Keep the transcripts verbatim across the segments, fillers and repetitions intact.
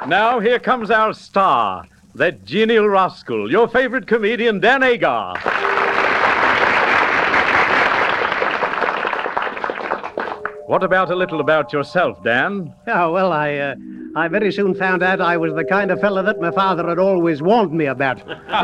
Now, here comes our star, that genial rascal, your favorite comedian, Dan Agar. What about a little about yourself, Dan? Oh, well, I, uh, I very soon found out I was the kind of fella that my father had always warned me about.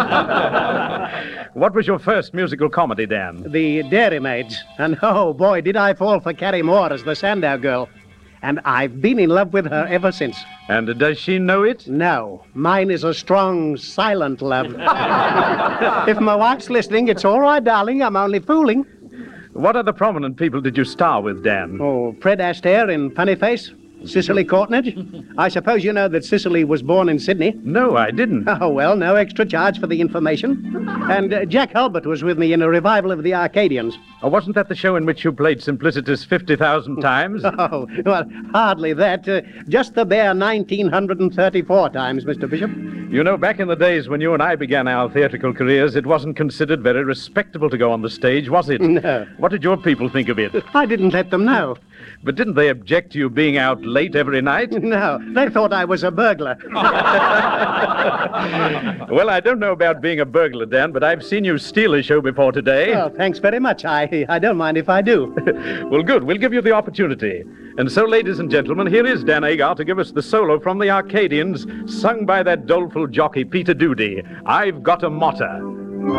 What was your first musical comedy, Dan? The Dairymaids. And, oh, boy, did I fall for Carrie Moore as the Sandow girl. And I've been in love with her ever since. And does she know it? No. Mine is a strong, silent love. If my wife's listening, it's all right, darling. I'm only fooling. What other prominent people did you star with, Dan? Oh, Fred Astaire in Funny Face. Cicely Courtnidge. I suppose you know that Cicely was born in Sydney. No, I didn't. Oh, well, no extra charge for the information. And uh, Jack Hulbert was with me in a revival of the Arcadians. Oh, wasn't that the show in which you played Simplicitus fifty thousand times? Oh, well, hardly that. Uh, just the bare one thousand nine hundred thirty-four times, Mister Bishop. You know, back in the days when you and I began our theatrical careers, it wasn't considered very respectable to go on the stage, was it? No. What did your people think of it? I didn't let them know. But didn't they object to you being out late every night? No, they thought I was a burglar. Well, I don't know about being a burglar, Dan, but I've seen you steal a show before today. Oh, thanks very much. I, I don't mind if I do. Well, good. We'll give you the opportunity. And so, ladies and gentlemen, here is Dan Agar to give us the solo from the Arcadians, sung by that doleful jockey, Peter Doody. I've Got a Motter.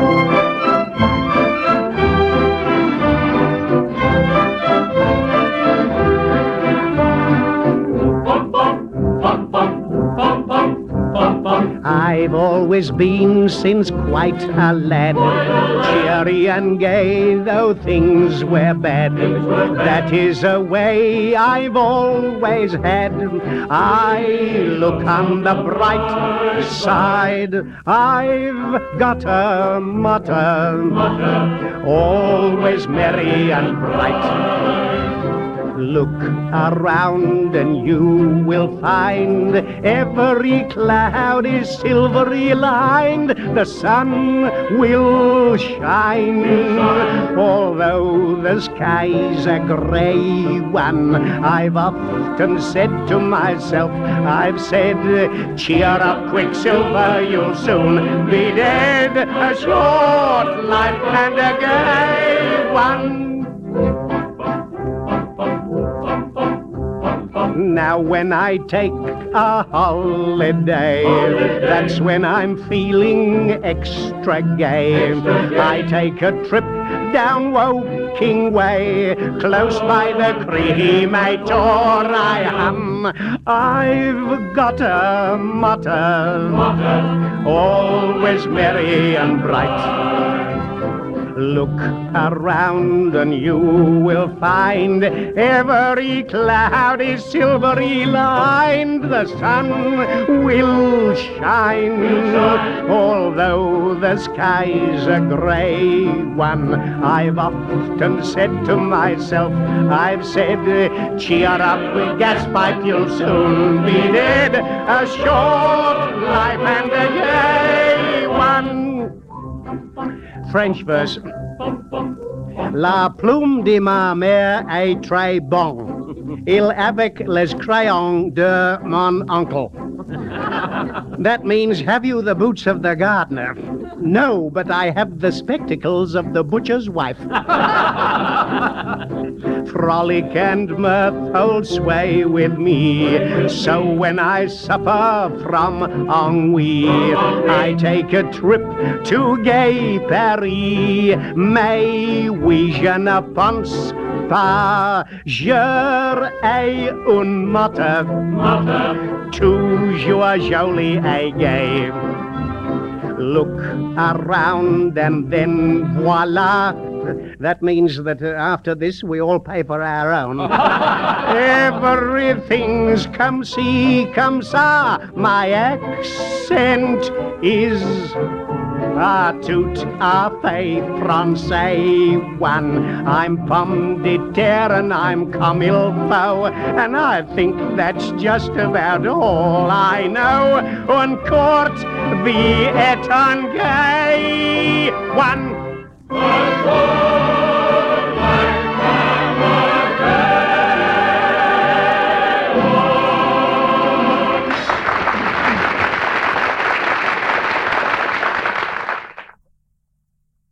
I've always been since quite a lad, cheery and gay though things were bad. That is a way I've always had. I look on the bright side. I've got a motto, always merry and bright. Look around and you will find every cloud is silvery lined. The sun will shine, although the sky's a grey one. I've often said to myself, I've said, cheer up, Quicksilver, you'll soon be dead. A short life and a gay one. Now when I take a holiday, that's when I'm feeling extra gay. I take a trip down Woking Way, close by the cremator I hum. I've got a motto, always merry and bright. Look around and you will find every cloud is silvery lined. The sun will shine, although the sky's a grey one. I've often said to myself, I've said, cheer up, gaspipe, you'll soon be dead. A short life and a gay one. French verse. La plume de ma mère est très bon. Il avec les crayons de mon oncle. That means, have you the boots of the gardener? No, but I have the spectacles of the butcher's wife. Frolic and mirth hold sway with me, so when I suffer from ennui, I take a trip to gay Paris. Mais oui, je ne pense pas, j'ai un motto, toujours joli et gay. Look around and then voila. That means that uh, after this we all pay for our own. Everything's come see, come sa. My accent is a tout à fait français one. I'm pomme de terre and I'm comme il faut, and I think that's just about all I know. On court the étang gay one.